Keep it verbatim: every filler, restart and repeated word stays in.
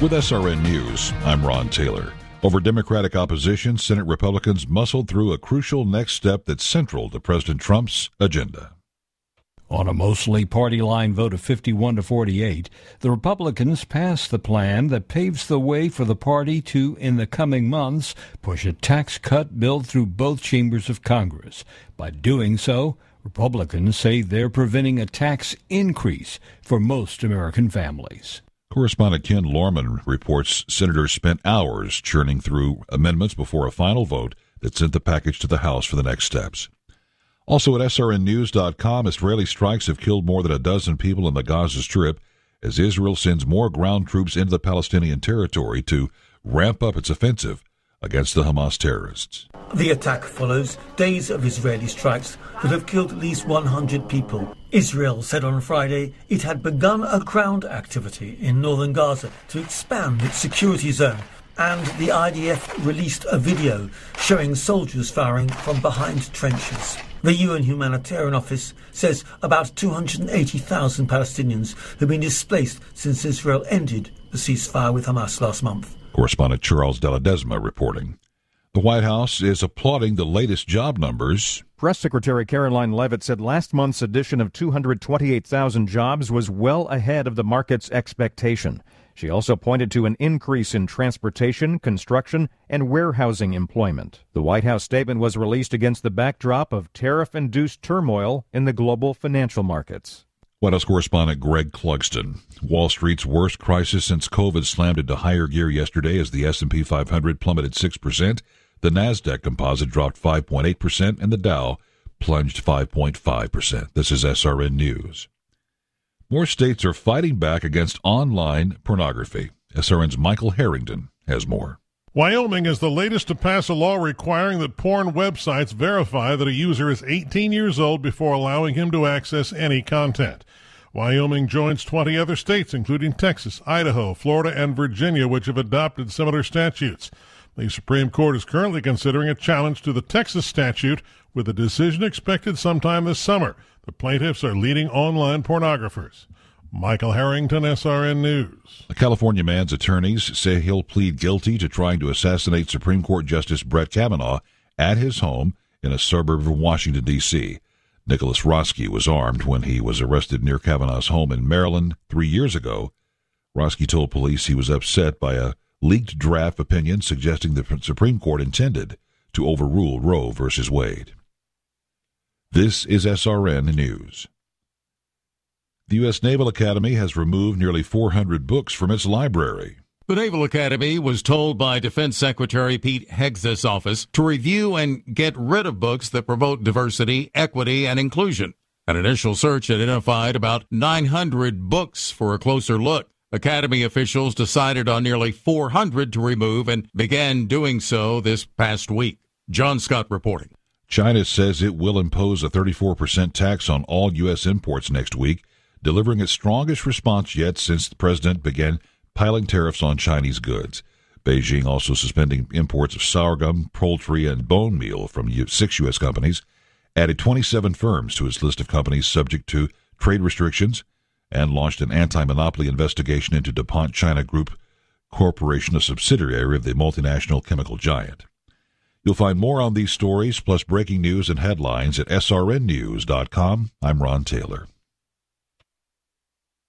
With S R N News, I'm Ron Taylor. Over Democratic opposition, Senate Republicans muscled through a crucial next step that's central to President Trump's agenda. On a mostly party-line vote of fifty-one to forty-eight, the Republicans passed the plan that paves the way for the party to, in the coming months, push a tax cut bill through both chambers of Congress. By doing so, Republicans say they're preventing a tax increase for most American families. Correspondent Ken Lorman reports senators spent hours churning through amendments before a final vote that sent the package to the House for the next steps. Also at S R N news dot com, Israeli strikes have killed more than a dozen people in the Gaza Strip as Israel sends more ground troops into the Palestinian territory to ramp up its offensive against the Hamas terrorists. The attack follows days of Israeli strikes that have killed at least one hundred people. Israel said on Friday it had begun a ground activity in northern Gaza to expand its security zone, and the I D F released a video showing soldiers firing from behind trenches. The U N Humanitarian Office says about two hundred eighty thousand Palestinians have been displaced since Israel ended the ceasefire with Hamas last month. Correspondent Charles Deladesma reporting. The White House is applauding the latest job numbers. Press Secretary Caroline Leavitt said last month's addition of two hundred twenty-eight thousand jobs was well ahead of the market's expectation. She also pointed to an increase in transportation, construction, and warehousing employment. The White House statement was released against the backdrop of tariff-induced turmoil in the global financial markets. White House correspondent Greg Clugston. Wall Street's worst crisis since COVID slammed into higher gear yesterday as the S and P five hundred plummeted six percent. The NASDAQ composite dropped five point eight percent, and the Dow plunged five point five percent. This is S R N News. More states are fighting back against online pornography. S R N's Michael Harrington has more. Wyoming is the latest to pass a law requiring that porn websites verify that a user is eighteen years old before allowing him to access any content. Wyoming joins twenty other states, including Texas, Idaho, Florida, and Virginia, which have adopted similar statutes. The Supreme Court is currently considering a challenge to the Texas statute, with a decision expected sometime this summer. The plaintiffs are leading online pornographers. Michael Harrington, S R N News. A California man's attorneys say he'll plead guilty to trying to assassinate Supreme Court Justice Brett Kavanaugh at his home in a suburb of Washington, D C Nicholas Roski was armed when he was arrested near Kavanaugh's home in Maryland three years ago. Roski told police he was upset by a leaked draft opinion suggesting the Supreme Court intended to overrule Roe versus Wade. This is S R N News. The U S Naval Academy has removed nearly four hundred books from its library. The Naval Academy was told by Defense Secretary Pete Hegseth's office to review and get rid of books that promote diversity, equity, and inclusion. An initial search identified about nine hundred books for a closer look. Academy officials decided on nearly four hundred to remove and began doing so this past week. John Scott reporting. China says it will impose a thirty-four percent tax on all U S imports next week, delivering its strongest response yet since the president began piling tariffs on Chinese goods. Beijing also suspending imports of sorghum, poultry, and bone meal from six U S companies, added twenty-seven firms to its list of companies subject to trade restrictions, and launched an anti-monopoly investigation into DuPont China Group Corporation, a subsidiary of the multinational chemical giant. You'll find more on these stories, plus breaking news and headlines at S R N news dot com. I'm Ron Taylor.